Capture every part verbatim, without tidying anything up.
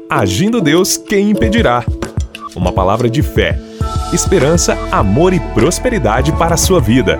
Agindo Deus, quem impedirá? Uma palavra de fé, esperança, amor e prosperidade para a sua vida.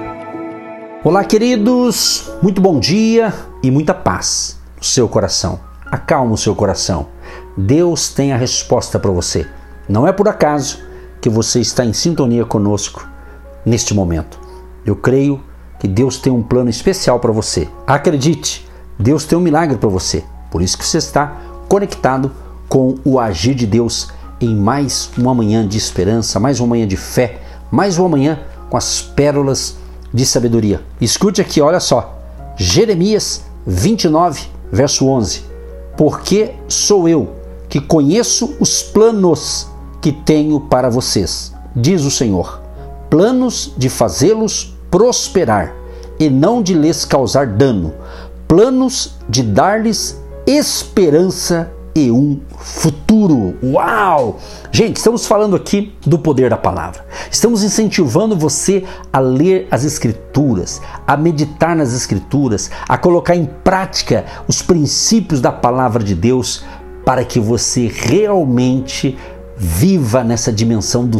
Olá, queridos, muito bom dia e muita paz no seu coração. Acalma o seu coração. Deus tem a resposta para você. Não é por acaso que você está em sintonia conosco neste momento. Eu creio que Deus tem um plano especial para você. Acredite, Deus tem um milagre para você. Por isso que você está conectado com o agir de Deus em mais uma manhã de esperança, mais uma manhã de fé, mais uma manhã com as pérolas de sabedoria. Escute aqui, olha só, Jeremias vinte e nove, verso onze. Porque sou eu que conheço os planos que tenho para vocês, diz o Senhor, planos de fazê-los prosperar e não de lhes causar dano, planos de dar-lhes esperança e um futuro. Uau! Gente, estamos falando aqui do poder da palavra. Estamos incentivando você a ler as Escrituras, a meditar nas Escrituras, a colocar em prática os princípios da palavra de Deus para que você realmente viva nessa dimensão do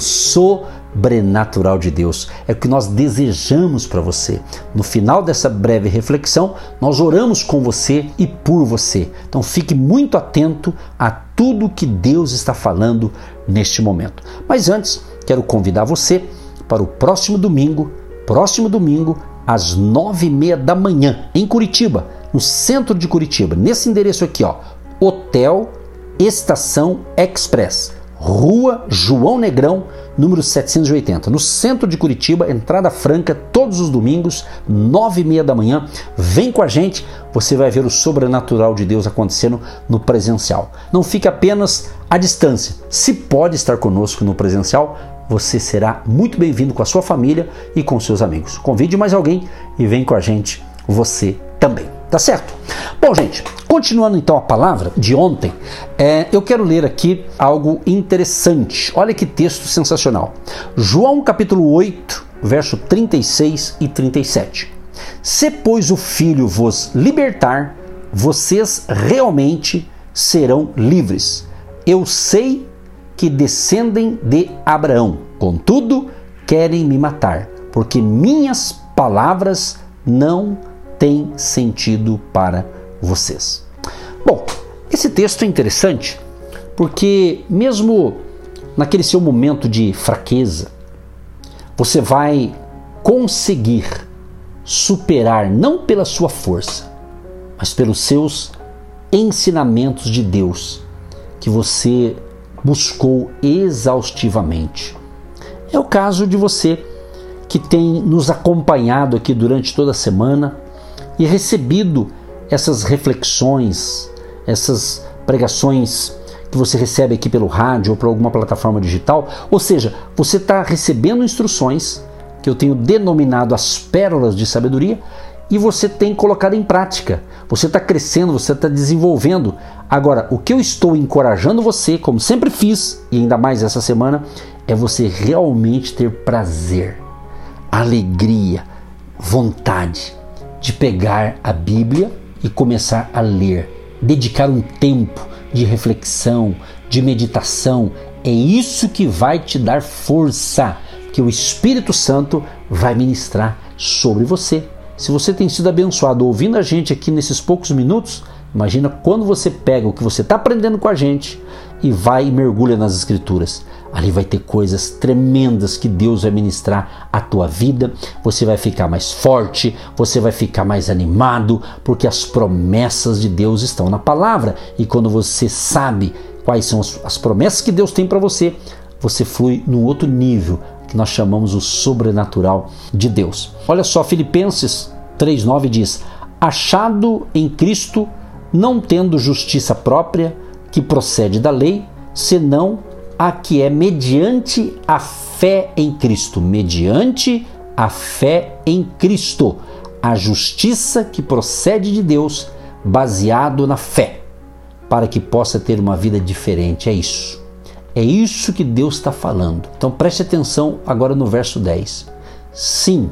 sobrenatural de Deus. É o que nós desejamos para você. No final dessa breve reflexão, nós oramos com você e por você. Então fique muito atento a tudo que Deus está falando neste momento. Mas antes, quero convidar você para o próximo domingo, próximo domingo, às nove e meia da manhã, em Curitiba, no centro de Curitiba, nesse endereço aqui, ó, Hotel Estação Express. Rua João Negrão, número setecentos e oitenta, no centro de Curitiba, entrada franca, todos os domingos, nove e meia da manhã. Vem com a gente, você vai ver o sobrenatural de Deus acontecendo no presencial. Não fique apenas à distância. Se pode estar conosco no presencial, você será muito bem-vindo com a sua família e com seus amigos. Convide mais alguém e vem com a gente, você também. Tá certo? Bom, gente, continuando então a palavra de ontem, é, eu quero ler aqui algo interessante. Olha que texto sensacional. João capítulo oito, verso trinta e seis e trinta e sete. Se, pois, o Filho vos libertar, vocês realmente serão livres. Eu sei que descendem de Abraão, contudo, querem me matar, porque minhas palavras não tem sentido para vocês. Bom, esse texto é interessante porque mesmo naquele seu momento de fraqueza, você vai conseguir superar não pela sua força, mas pelos seus ensinamentos de Deus que você buscou exaustivamente. É o caso de você que tem nos acompanhado aqui durante toda a semana e recebido essas reflexões, essas pregações que você recebe aqui pelo rádio ou por alguma plataforma digital. Ou seja, você está recebendo instruções que eu tenho denominado as pérolas de sabedoria e você tem colocado em prática. Você está crescendo, você está desenvolvendo. Agora, o que eu estou encorajando você, como sempre fiz, e ainda mais essa semana, é você realmente ter prazer, alegria, vontade de pegar a Bíblia e começar a ler, dedicar um tempo de reflexão, de meditação. É isso que vai te dar força, que o Espírito Santo vai ministrar sobre você. Se você tem sido abençoado ouvindo a gente aqui nesses poucos minutos, imagina quando você pega o que você está aprendendo com a gente e vai e mergulha nas Escrituras. Ali vai ter coisas tremendas que Deus vai ministrar à tua vida. Você vai ficar mais forte, você vai ficar mais animado, porque as promessas de Deus estão na palavra. E quando você sabe quais são as promessas que Deus tem para você, você flui num outro nível, que nós chamamos o sobrenatural de Deus. Olha só, Filipenses três nove diz: achado em Cristo, não tendo justiça própria, que procede da lei, senão a que é mediante a fé em Cristo. Mediante a fé em Cristo. A justiça que procede de Deus, baseado na fé, para que possa ter uma vida diferente. É isso. É isso que Deus está falando. Então preste atenção agora no verso dez. Sim,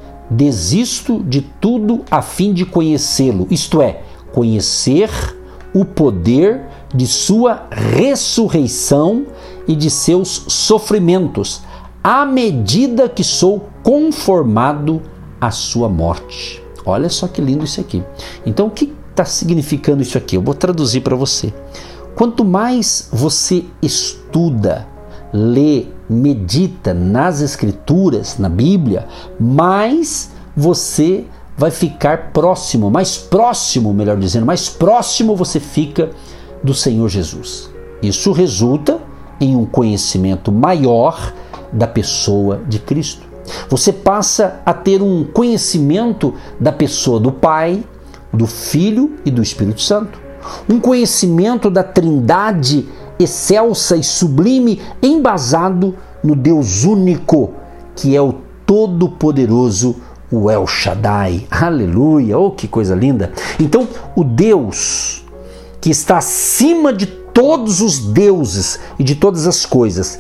desisto de tudo a fim de conhecê-lo, isto é, conhecer o poder de sua ressurreição e de seus sofrimentos, à medida que sou conformado à sua morte. Olha só que lindo isso aqui. Então, o que está significando isso aqui? Eu vou traduzir para você. Quanto mais você estuda, lê, medita nas Escrituras, na Bíblia, mais você vai ficar próximo, mais próximo, melhor dizendo, mais próximo você fica do Senhor Jesus. Isso resulta em um conhecimento maior da pessoa de Cristo. Você passa a ter um conhecimento da pessoa do Pai, do Filho e do Espírito Santo. Um conhecimento da Trindade excelsa e sublime, embasado no Deus único, que é o Todo-Poderoso, o El Shaddai. Aleluia! Oh, que coisa linda! Então, o Deus que está acima de todos os deuses e de todas as coisas,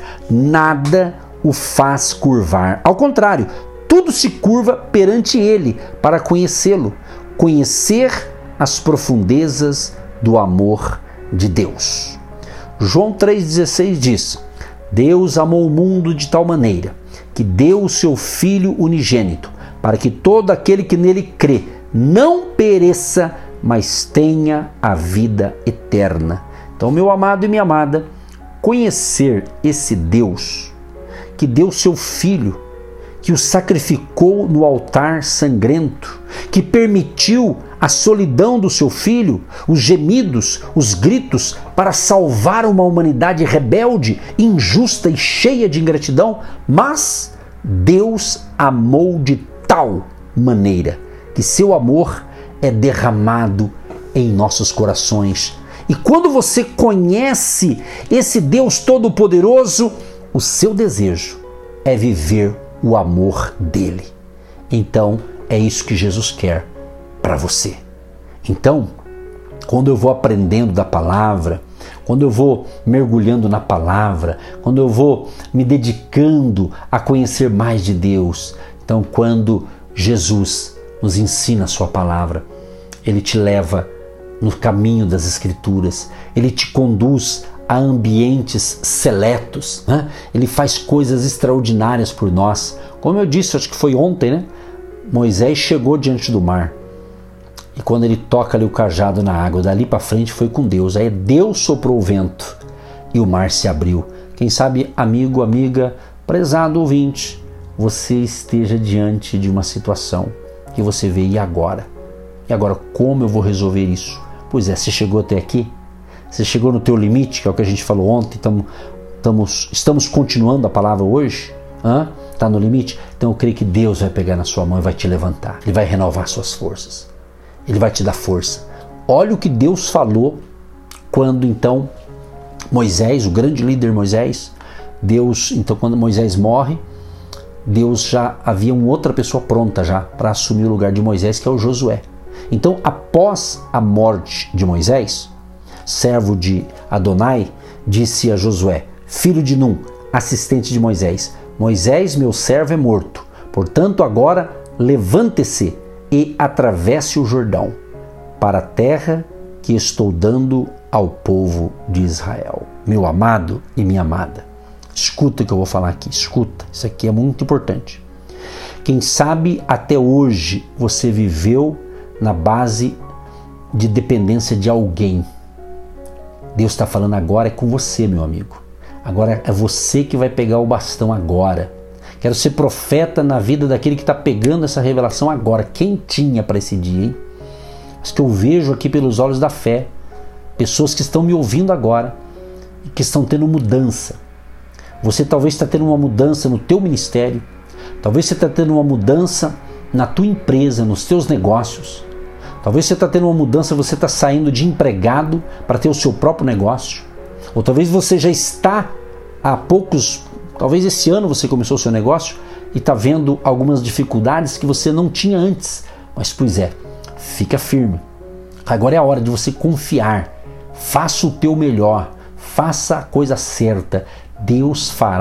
nada o faz curvar. Ao contrário, tudo se curva perante Ele para conhecê-lo, conhecer as profundezas do amor de Deus. João três dezesseis diz: Deus amou o mundo de tal maneira que deu o seu Filho unigênito, para que todo aquele que nele crê não pereça, mas tenha a vida eterna. Então, meu amado e minha amada, conhecer esse Deus que deu seu Filho, que o sacrificou no altar sangrento, que permitiu a solidão do seu Filho, os gemidos, os gritos, para salvar uma humanidade rebelde, injusta e cheia de ingratidão, mas Deus amou de tal maneira que seu amor é derramado em nossos corações. E quando você conhece esse Deus Todo-Poderoso, o seu desejo é viver o amor dele. Então, é isso que Jesus quer para você. Então, quando eu vou aprendendo da palavra, quando eu vou mergulhando na palavra, quando eu vou me dedicando a conhecer mais de Deus, então quando Jesus nos ensina a sua palavra, ele te leva no caminho das Escrituras, ele te conduz a ambientes seletos, né? Ele faz coisas extraordinárias por nós. Como eu disse, acho que foi ontem, né? Moisés chegou diante do mar e quando ele toca ali o cajado na água, dali para frente foi com Deus. Aí Deus soprou o vento e o mar se abriu. Quem sabe, amigo, amiga, prezado ouvinte, você esteja diante de uma situação que você vê, e agora? E agora como eu vou resolver isso? Pois é, você chegou até aqui? Você chegou no teu limite, que é o que a gente falou ontem, tamo, tamos, estamos continuando a palavra hoje? Está no limite? Então eu creio que Deus vai pegar na sua mão e vai te levantar. Ele vai renovar suas forças. Ele vai te dar força. Olha o que Deus falou quando então Moisés, o grande líder Moisés, Deus, então quando Moisés morre, Deus já havia uma outra pessoa pronta já para assumir o lugar de Moisés, que é o Josué. Então, após a morte de Moisés, servo de Adonai, disse a Josué, filho de Num, assistente de Moisés: Moisés, meu servo, é morto. Portanto, agora levante-se e atravesse o Jordão para a terra que estou dando ao povo de Israel. Meu amado e minha amada, escuta o que eu vou falar aqui, escuta, isso aqui é muito importante. Quem sabe até hoje você viveu na base de dependência de alguém. Deus está falando agora é com você, meu amigo. Agora é você que vai pegar o bastão agora. Quero ser profeta na vida daquele que está pegando essa revelação agora. Quem tinha para esse dia, hein? Mas que eu vejo aqui pelos olhos da fé, pessoas que estão me ouvindo agora e que estão tendo mudança. Você talvez está tendo uma mudança no teu ministério, talvez você está tendo uma mudança na tua empresa, nos teus negócios. Talvez você está tendo uma mudança, você está saindo de empregado para ter o seu próprio negócio. Ou talvez você já está há poucos, talvez esse ano você começou o seu negócio e está vendo algumas dificuldades que você não tinha antes. Mas pois é, fica firme. Agora é a hora de você confiar. Faça o teu melhor, faça a coisa certa. Deus fará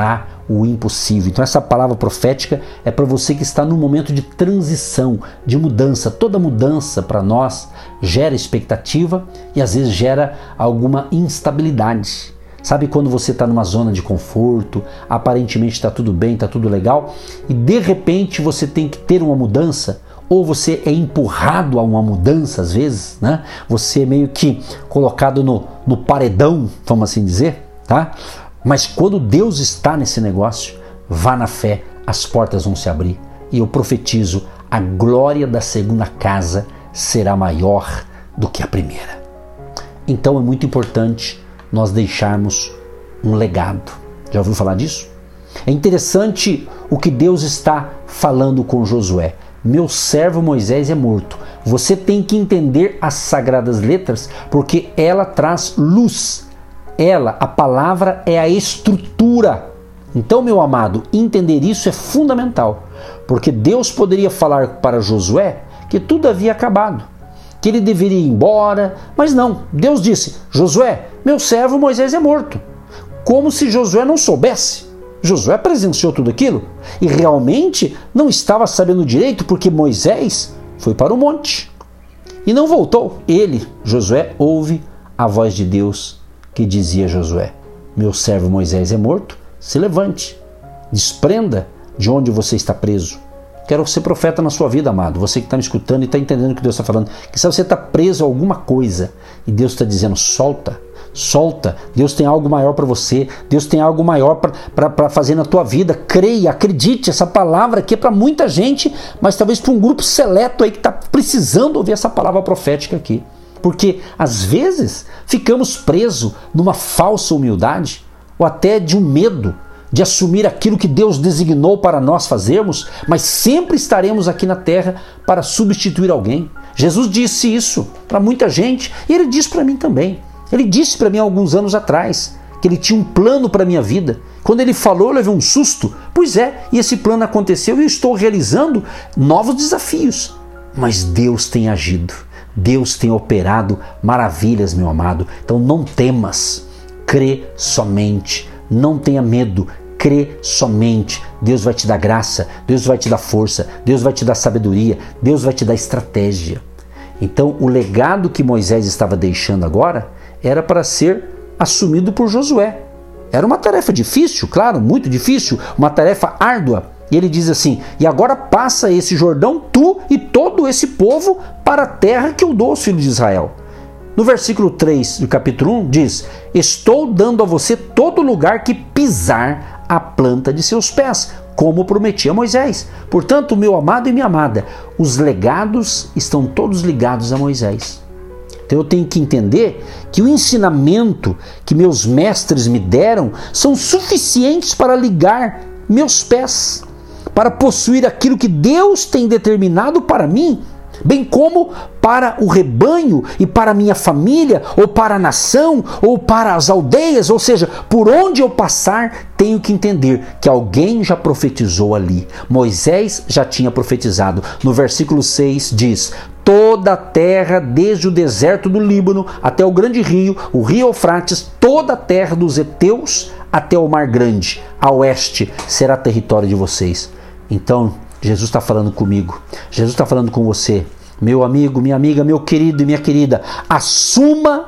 o impossível. Então essa palavra profética é para você que está num momento de transição, de mudança. Toda mudança para nós gera expectativa e às vezes gera alguma instabilidade. Sabe quando você está numa zona de conforto, aparentemente está tudo bem, está tudo legal, e de repente você tem que ter uma mudança, ou você é empurrado a uma mudança às vezes, né? Você é meio que colocado no, no paredão, vamos assim dizer, tá? Mas quando Deus está nesse negócio, vá na fé, as portas vão se abrir. E eu profetizo, a glória da segunda casa será maior do que a primeira. Então é muito importante nós deixarmos um legado. Já ouviu falar disso? É interessante o que Deus está falando com Josué. Meu servo Moisés é morto. Você tem que entender as sagradas letras, porque ela traz luz. Ela, a palavra, é a estrutura. Então, meu amado, entender isso é fundamental, porque Deus poderia falar para Josué que tudo havia acabado, que ele deveria ir embora, mas não. Deus disse: Josué, meu servo Moisés é morto. Como se Josué não soubesse. Josué presenciou tudo aquilo e realmente não estava sabendo direito, porque Moisés foi para o monte e não voltou. Ele, Josué, ouve a voz de Deus que dizia a Josué: meu servo Moisés é morto, se levante, desprenda de onde você está preso. Quero ser profeta na sua vida, amado. Você que está me escutando e está entendendo o que Deus está falando. Que se você está preso a alguma coisa e Deus está dizendo: solta, solta. Deus tem algo maior para você. Deus tem algo maior para fazer na tua vida. Creia, acredite. Essa palavra aqui é para muita gente, mas talvez para um grupo seleto aí que está precisando ouvir essa palavra profética aqui. Porque às vezes ficamos presos numa falsa humildade ou até de um medo de assumir aquilo que Deus designou para nós fazermos, mas sempre estaremos aqui na terra para substituir alguém. Jesus disse isso para muita gente e ele disse para mim também. Ele disse para mim há alguns anos atrás que ele tinha um plano para a minha vida. Quando ele falou, eu levei um susto. Pois é, e esse plano aconteceu e eu estou realizando novos desafios. Mas Deus tem agido. Deus tem operado maravilhas, meu amado. Então não temas, crê somente, não tenha medo, crê somente. Deus vai te dar graça, Deus vai te dar força, Deus vai te dar sabedoria, Deus vai te dar estratégia. Então o legado que Moisés estava deixando agora era para ser assumido por Josué. Era uma tarefa difícil, claro, muito difícil, uma tarefa árdua. E ele diz assim: e agora passa esse Jordão, tu e todo esse povo, para a terra que eu dou aos filhos de Israel. No versículo três do capítulo um diz: estou dando a você todo lugar que pisar a planta de seus pés, como prometi a Moisés. Portanto, meu amado e minha amada, os legados estão todos ligados a Moisés. Então eu tenho que entender que o ensinamento que meus mestres me deram são suficientes para ligar meus pés, para possuir aquilo que Deus tem determinado para mim, bem como para o rebanho e para a minha família, ou para a nação, ou para as aldeias, ou seja, por onde eu passar, tenho que entender que alguém já profetizou ali. Moisés já tinha profetizado. No versículo seis diz: toda a terra, desde o deserto do Líbano até o grande rio, o rio Eufrates, toda a terra dos heteus até o mar grande, a oeste, será território de vocês. Então, Jesus está falando comigo, Jesus está falando com você, meu amigo, minha amiga, meu querido e minha querida. Assuma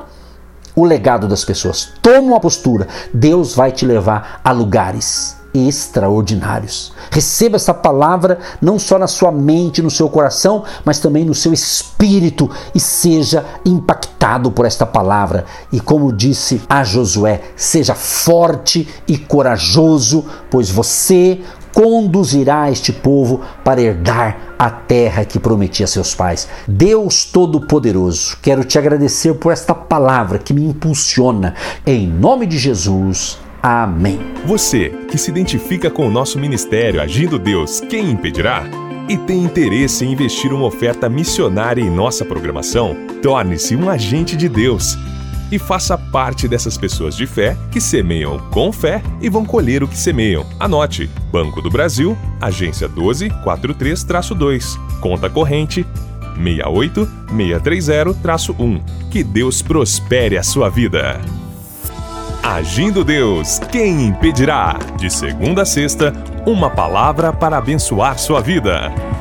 o legado das pessoas, toma uma postura. Deus vai te levar a lugares extraordinários. Receba essa palavra não só na sua mente, no seu coração, mas também no seu espírito, e seja impactado por esta palavra. E como disse a Josué, seja forte e corajoso, pois você conduzirá este povo para herdar a terra que prometi a seus pais. Deus Todo-Poderoso, quero te agradecer por esta palavra que me impulsiona. Em nome de Jesus, amém. Você que se identifica com o nosso ministério Agindo Deus, quem impedirá? E tem interesse em investir uma oferta missionária em nossa programação? Torne-se um agente de Deus e faça parte dessas pessoas de fé que semeiam com fé e vão colher o que semeiam. Anote: Banco do Brasil, agência doze quarenta e três dois, conta corrente seis oito seis três zero um. Que Deus prospere a sua vida. Agindo Deus, quem impedirá? De segunda a sexta, uma palavra para abençoar sua vida.